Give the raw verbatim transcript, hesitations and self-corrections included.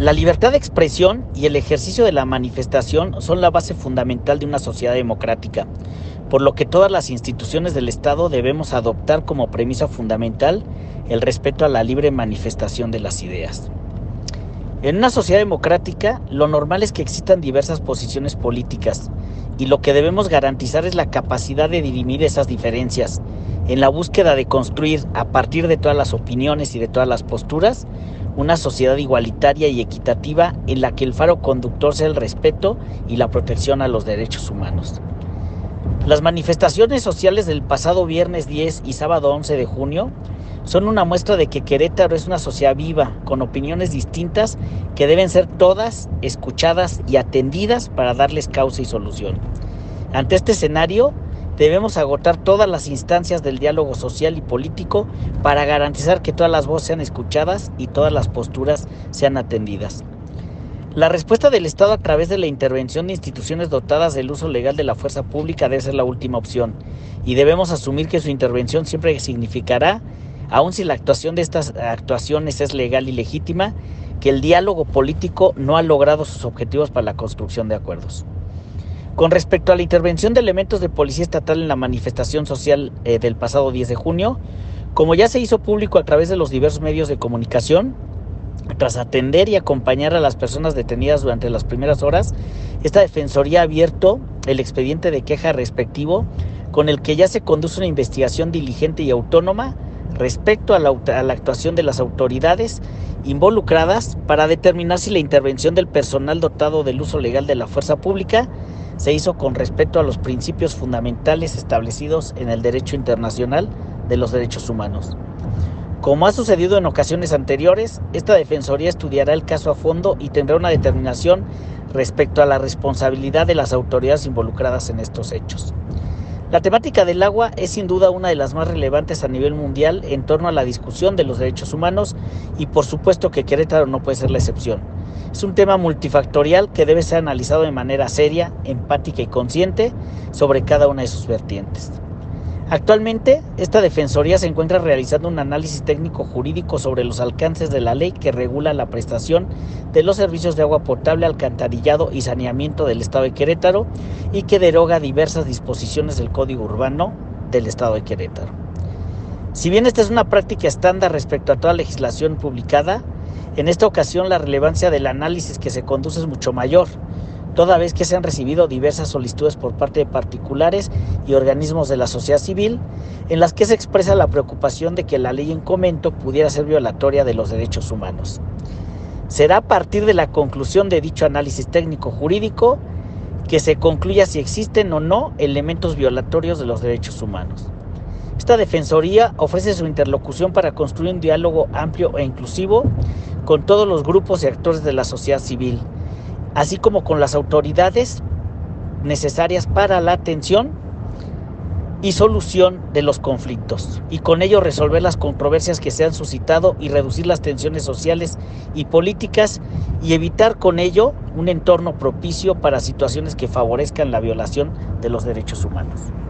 La libertad de expresión y el ejercicio de la manifestación son la base fundamental de una sociedad democrática, por lo que todas las instituciones del Estado debemos adoptar como premisa fundamental el respeto a la libre manifestación de las ideas. En una sociedad democrática, lo normal es que existan diversas posiciones políticas y lo que debemos garantizar es la capacidad de dirimir esas diferencias en la búsqueda de construir, a partir de todas las opiniones y de todas las posturas, una sociedad igualitaria y equitativa en la que el faro conductor sea el respeto y la protección a los derechos humanos. Las manifestaciones sociales del pasado viernes diez y sábado once de junio son una muestra de que Querétaro es una sociedad viva, con opiniones distintas que deben ser todas escuchadas y atendidas para darles causa y solución. Ante este escenario, debemos agotar todas las instancias del diálogo social y político para garantizar que todas las voces sean escuchadas y todas las posturas sean atendidas. La respuesta del Estado a través de la intervención de instituciones dotadas del uso legal de la fuerza pública debe ser la última opción, y debemos asumir que su intervención siempre significará, aun si la actuación de estas actuaciones es legal y legítima, que el diálogo político no ha logrado sus objetivos para la construcción de acuerdos. Con respecto a la intervención de elementos de policía estatal en la manifestación social eh, del pasado diez de junio, como ya se hizo público a través de los diversos medios de comunicación, tras atender y acompañar a las personas detenidas durante las primeras horas, esta Defensoría ha abierto el expediente de queja respectivo, con el que ya se conduce una investigación diligente y autónoma respecto a la, a la actuación de las autoridades involucradas para determinar si la intervención del personal dotado del uso legal de la fuerza pública se hizo con respeto a los principios fundamentales establecidos en el derecho internacional de los derechos humanos. Como ha sucedido en ocasiones anteriores, esta Defensoría estudiará el caso a fondo y tendrá una determinación respecto a la responsabilidad de las autoridades involucradas en estos hechos. La temática del agua es sin duda una de las más relevantes a nivel mundial en torno a la discusión de los derechos humanos y por supuesto que Querétaro no puede ser la excepción. Es un tema multifactorial que debe ser analizado de manera seria, empática y consciente sobre cada una de sus vertientes. Actualmente, esta Defensoría se encuentra realizando un análisis técnico-jurídico sobre los alcances de la ley que regula la prestación de los servicios de agua potable, alcantarillado y saneamiento del Estado de Querétaro y que deroga diversas disposiciones del Código Urbano del Estado de Querétaro. Si bien esta es una práctica estándar respecto a toda legislación publicada, en esta ocasión la relevancia del análisis que se conduce es mucho mayor, toda vez que se han recibido diversas solicitudes por parte de particulares y organismos de la sociedad civil, en las que se expresa la preocupación de que la ley en comento pudiera ser violatoria de los derechos humanos. Será a partir de la conclusión de dicho análisis técnico-jurídico que se concluya si existen o no elementos violatorios de los derechos humanos. Esta Defensoría ofrece su interlocución para construir un diálogo amplio e inclusivo con todos los grupos y actores de la sociedad civil, así como con las autoridades necesarias para la atención y solución de los conflictos, y con ello resolver las controversias que se han suscitado y reducir las tensiones sociales y políticas y evitar con ello un entorno propicio para situaciones que favorezcan la violación de los derechos humanos.